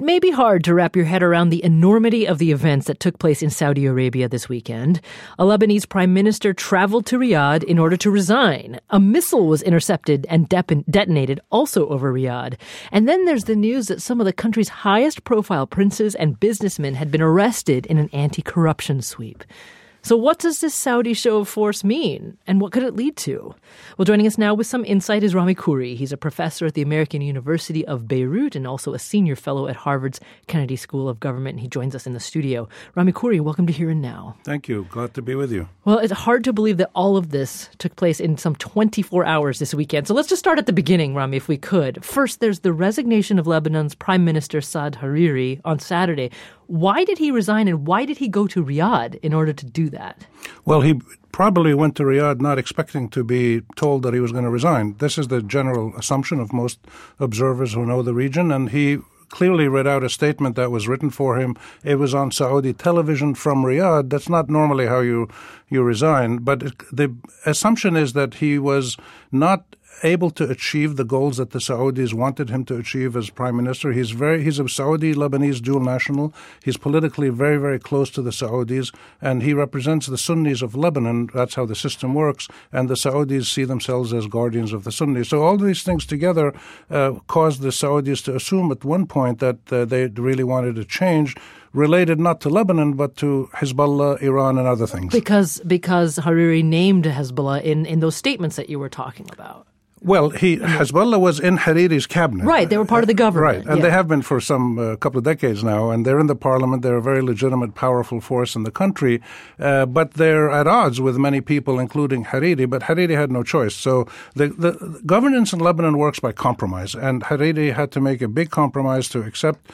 may be hard to wrap your head around the enormity of the events that took place in Saudi Arabia this weekend. A Lebanese prime minister traveled to Riyadh in order to resign. A missile was intercepted and detonated also over Riyadh. And then there's the news that some of the country's highest profile princes and businessmen had been arrested in an anti-corruption sweep. So what does this Saudi show of force mean, and what could it lead to? Well, joining us now with some insight is Rami Khouri. He's a professor at the American University of Beirut and also a senior fellow at Harvard's Kennedy School of Government, and he joins us in the studio. Rami Khouri, welcome to Here and Now. Thank you. Glad to be with you. Well, it's hard to believe that all of this took place in some 24 hours this weekend. So let's just start at the beginning, Rami, if we could. First, there's the resignation of Lebanon's Prime Minister Saad Hariri on Saturday. Why did he resign, and why did he go to Riyadh in order to do that? Well, he probably went to Riyadh not expecting to be told that he was going to resign. This is the general assumption of most observers who know the region, and he clearly read out a statement that was written for him. It was on Saudi television from Riyadh. That's not normally how you resign, but the assumption is that he was not able to achieve the goals that the Saudis wanted him to achieve as prime minister. He's a Saudi-Lebanese dual national. He's politically very, very close to the Saudis, and he represents the Sunnis of Lebanon. That's how the system works, and the Saudis see themselves as guardians of the Sunnis. So all these things together caused the Saudis to assume at one point that they really wanted a change, related not to Lebanon, but to Hezbollah, Iran, and other things. Because Hariri named Hezbollah in those statements that you were talking about. Well, Hezbollah was in Hariri's cabinet. Right, they were part of the government. Right, and they have been for some couple of decades now, and they're in the parliament. They're a very legitimate, powerful force in the country, but they're at odds with many people, including Hariri, but Hariri had no choice. So the governance in Lebanon works by compromise, and Hariri had to make a big compromise to accept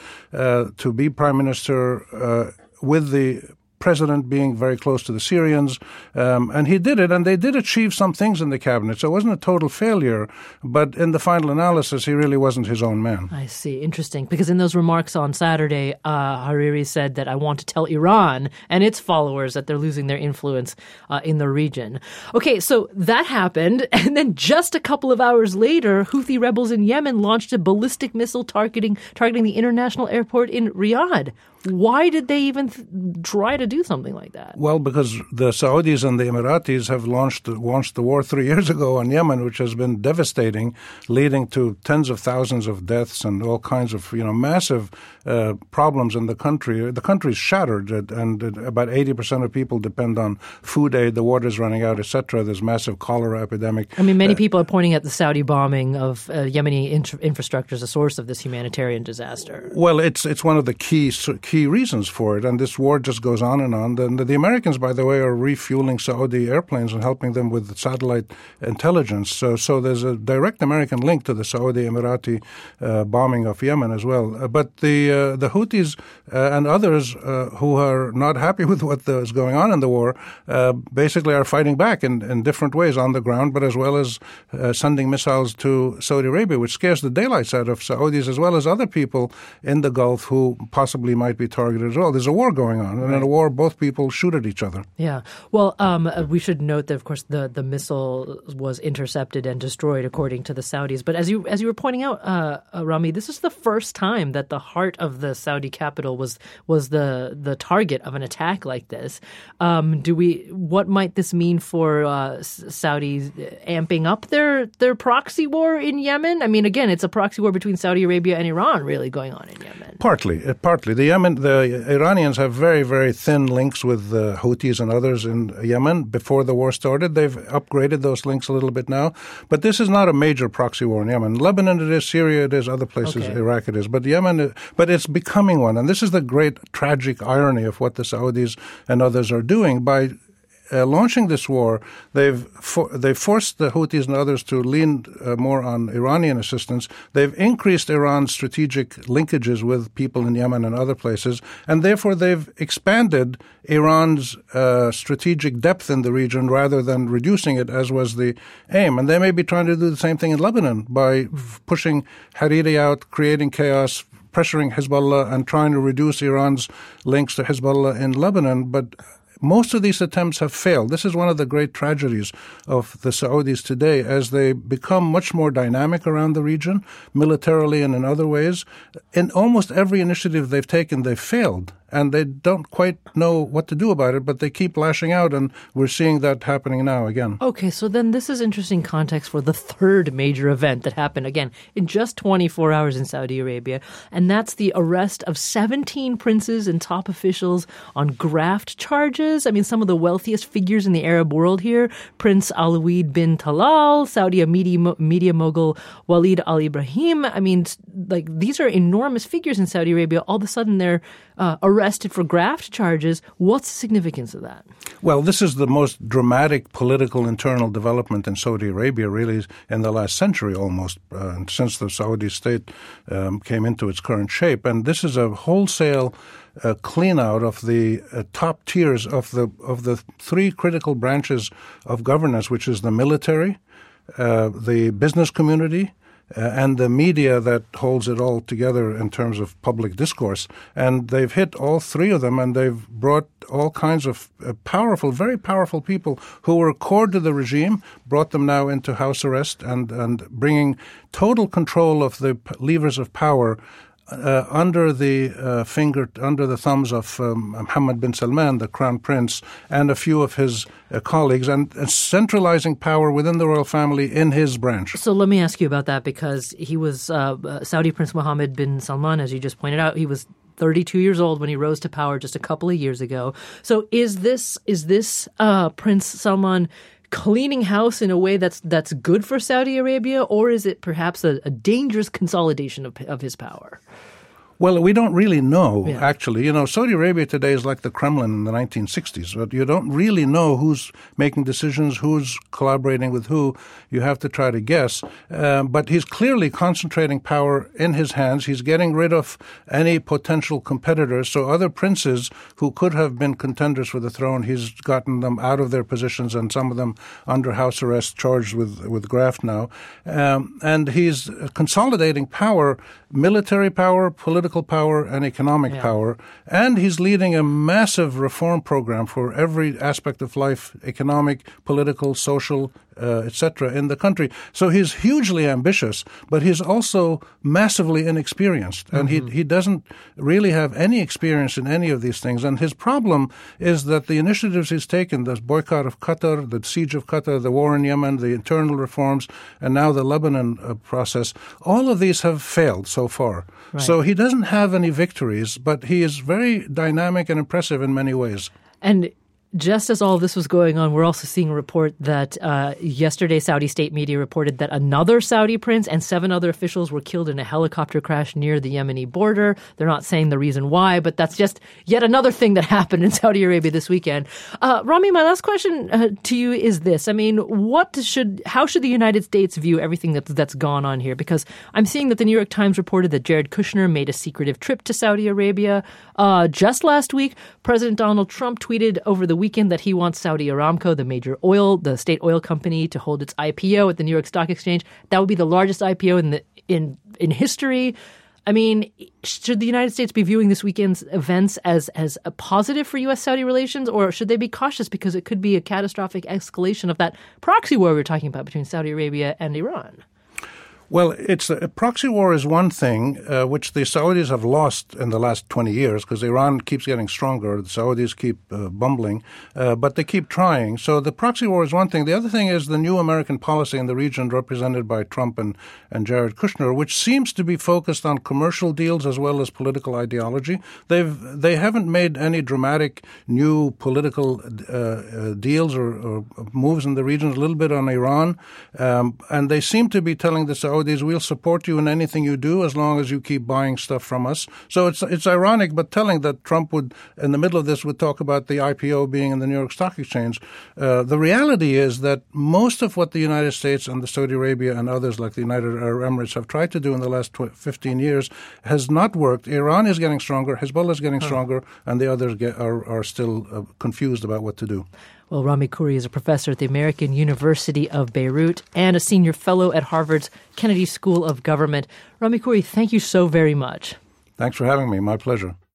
to be prime minister with the president being very close to the Syrians, and he did it, and they did achieve some things in the cabinet, so it wasn't a total failure, but in the final analysis, he really wasn't his own man. I see. Interesting, because in those remarks on Saturday, Hariri said that I want to tell Iran and its followers that they're losing their influence in the region. Okay, so that happened, and then just a couple of hours later, Houthi rebels in Yemen launched a ballistic missile targeting the international airport in Riyadh. Why did they even try to do something like that? Well, because the Saudis and the Emiratis have launched the war 3 years ago on Yemen, which has been devastating, leading to tens of thousands of deaths and all kinds of massive problems in the country. The country's shattered, and about 80% of people depend on food aid. The water's running out, etc. There's massive cholera epidemic. I mean, many people are pointing at the Saudi bombing of Yemeni infrastructure as a source of this humanitarian disaster. Well, it's one of the key reasons for it, and this war just goes on and on. The Americans, by the way, are refueling Saudi airplanes and helping them with satellite intelligence. So there's a direct American link to the Saudi Emirati bombing of Yemen as well. But the Houthis and others who are not happy with what is going on in the war basically are fighting back in different ways on the ground, but as well as sending missiles to Saudi Arabia, which scares the daylights out of Saudis as well as other people in the Gulf who possibly might be targeted as well. There's a war going on, and in a war, both people shoot at each other. Yeah. Well, we should note that, of course, the missile was intercepted and destroyed, according to the Saudis. But as you were pointing out, Rami, this is the first time that the heart of the Saudi capital was the target of an attack like this. What might this mean for Saudis amping up their proxy war in Yemen? I mean, again, it's a proxy war between Saudi Arabia and Iran really going on in Yemen. Partly. The Iranians have very, very thin links with the Houthis and others in Yemen. Before the war started, they've upgraded those links a little bit now. But this is not a major proxy war in Yemen. Lebanon it is, Syria it is, other places, okay. Iraq it is. But Yemen, but it's becoming one. And this is the great tragic irony of what the Saudis and others are doing. By launching this war, they've forced the Houthis and others to lean more on Iranian assistance. They've increased Iran's strategic linkages with people in Yemen and other places, and therefore they've expanded Iran's strategic depth in the region rather than reducing it, as was the aim. And they may be trying to do the same thing in Lebanon by pushing Hariri out, creating chaos, pressuring Hezbollah, and trying to reduce Iran's links to Hezbollah in Lebanon. But most of these attempts have failed. This is one of the great tragedies of the Saudis today as they become much more dynamic around the region, militarily and in other ways. In almost every initiative they've taken, they've failed. And they don't quite know what to do about it, but they keep lashing out, and we're seeing that happening now again. Okay, so then this is interesting context for the third major event that happened, again, in just 24 hours in Saudi Arabia, and that's the arrest of 17 princes and top officials on graft charges. I mean, some of the wealthiest figures in the Arab world here, Prince Alwaleed bin Talal, Saudi media mogul Walid al-Ibrahim. I mean, like, these are enormous figures in Saudi Arabia. All of a sudden, they're arrested for graft charges. What's the significance of that? Well, this is the most dramatic political internal development in Saudi Arabia, really, in the last century almost, since the Saudi state came into its current shape. And this is a wholesale clean out of the top tiers of the three critical branches of governance, which is the military, the business community, and the media that holds it all together in terms of public discourse. And they've hit all three of them, and they've brought all kinds of powerful, very powerful people who were core to the regime, brought them now into house arrest and bringing total control of the levers of power under the thumbs of Mohammed bin Salman, the crown prince, and a few of his colleagues, and centralizing power within the royal family in his branch. So let me ask you about that, because he was Saudi Prince Mohammed bin Salman, as you just pointed out. He was 32 years old when he rose to power just a couple of years ago. So is this Prince Salman cleaning house in a way that's good for Saudi Arabia, or is it perhaps a dangerous consolidation of his power? Well, we don't really know, actually. You know, Saudi Arabia today is like the Kremlin in the 1960s. But you don't really know who's making decisions, who's collaborating with who. You have to try to guess. But he's clearly concentrating power in his hands. He's getting rid of any potential competitors. So other princes who could have been contenders for the throne, he's gotten them out of their positions, and some of them under house arrest, charged with graft now. And he's consolidating power, military power, political power, and economic power. And he's leading a massive reform program for every aspect of life, economic, political, social, etc., in the country. So he's hugely ambitious, but he's also massively inexperienced. And he doesn't really have any experience in any of these things. And his problem is that the initiatives he's taken, the boycott of Qatar, the siege of Qatar, the war in Yemen, the internal reforms, and now the Lebanon process, all of these have failed so far. Right. So he doesn't have any victories, but he is very dynamic and impressive in many ways. And just as all this was going on, we're also seeing a report that yesterday Saudi state media reported that another Saudi prince and 7 other officials were killed in a helicopter crash near the Yemeni border. They're not saying the reason why, but that's just yet another thing that happened in Saudi Arabia this weekend. Rami, my last question to you is this. I mean, how should the United States view everything that's gone on here? Because I'm seeing that the New York Times reported that Jared Kushner made a secretive trip to Saudi Arabia. Just last week, President Donald Trump tweeted over the weekend that he wants Saudi Aramco, the state oil company, to hold its IPO at the New York Stock Exchange. That would be the largest IPO in history. I mean, should the United States be viewing this weekend's events as a positive for U.S.-Saudi relations, or should they be cautious because it could be a catastrophic escalation of that proxy war we were talking about between Saudi Arabia and Iran? Well, a proxy war is one thing which the Saudis have lost in the last 20 years because Iran keeps getting stronger. The Saudis keep bumbling, but they keep trying. So the proxy war is one thing. The other thing is the new American policy in the region represented by Trump and Jared Kushner, which seems to be focused on commercial deals as well as political ideology. They haven't made any dramatic new political deals or moves in the region, a little bit on Iran. And they seem to be telling the Saudis, we'll support you in anything you do as long as you keep buying stuff from us. So it's ironic, but telling that Trump would, in the middle of this, would talk about the IPO being in the New York Stock Exchange. The reality is that most of what the United States and the Saudi Arabia and others like the United Arab Emirates have tried to do in the last 15 years has not worked. Iran is getting stronger, Hezbollah is getting stronger, and the others are still confused about what to do. Well, Rami Khouri is a professor at the American University of Beirut and a senior fellow at Harvard's Kennedy School of Government. Rami Khouri, thank you so very much. Thanks for having me. My pleasure.